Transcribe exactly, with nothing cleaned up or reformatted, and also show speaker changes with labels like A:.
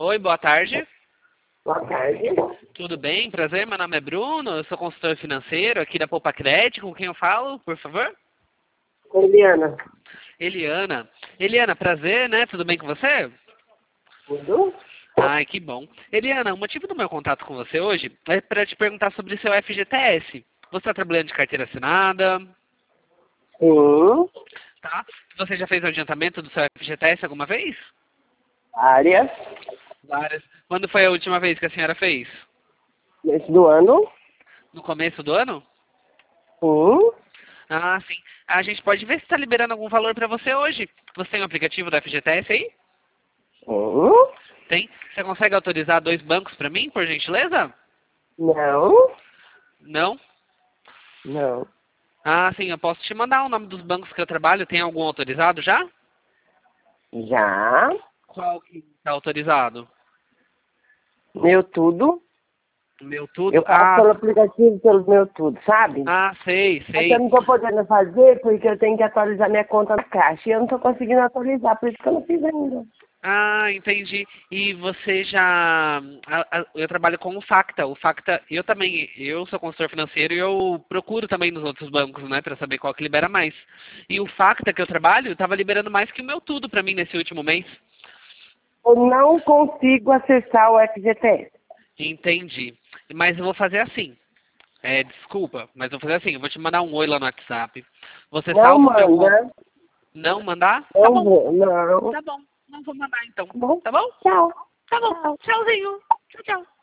A: Oi, boa tarde.
B: Boa tarde.
A: Tudo bem? Prazer, meu nome é Bruno, eu sou consultor financeiro aqui da Poupa Crédito. Com quem eu falo, por favor?
B: Eliana.
A: Eliana. Eliana, prazer, né? Tudo bem com você?
B: Tudo?
A: Ai, que bom. Eliana, o motivo do meu contato com você hoje é para te perguntar sobre seu F G T S. Você está trabalhando de carteira assinada?
B: Sim.
A: Tá? Você já fez o adiantamento do seu F G T S alguma vez?
B: Várias.
A: Várias. Quando foi a última vez que a senhora fez?
B: Mês do ano.
A: No começo do ano?
B: Sim.
A: Ah, sim. A gente pode ver se está liberando algum valor para você hoje. Você tem o aplicativo do F G T S aí?
B: Sim.
A: Tem? Você consegue autorizar dois bancos para mim, por gentileza?
B: Não.
A: Não?
B: Não.
A: Ah, sim. Eu posso te mandar o nome dos bancos que eu trabalho. Tem algum autorizado já?
B: Já.
A: Qual que está autorizado?
B: Meu tudo.
A: Meu tudo?
B: Eu faço
A: Ah,
B: pelo aplicativo pelo meu tudo, sabe?
A: ah, sei,
B: Mas eu
A: sei.
B: não tô podendo fazer porque eu tenho que atualizar minha conta na Caixa. E eu não tô conseguindo atualizar, por isso que eu não fiz ainda.
A: Ah, entendi. E você já... a- a- Eu trabalho com o Facta. O Facta, eu também, eu sou consultor financeiro e eu procuro também nos outros bancos, né, para saber qual que libera mais. E o Facta que eu trabalho estava liberando mais que o meu tudo para mim nesse último mês.
B: Eu não consigo acessar o F G T S.
A: Entendi. Mas eu vou fazer assim. É, desculpa, mas eu vou fazer assim. Eu vou te mandar um oi lá no WhatsApp. Você
B: Não
A: salva o meu... con-
B: manda.
A: Não mandar? Tá
B: Não
A: bom.
B: vou. Não.
A: Tá bom. Não vou mandar então.
B: Tá bom?
A: Tá bom?
B: Tchau.
A: Tá bom.
B: Tchau.
A: Tchauzinho. Tchau, tchau.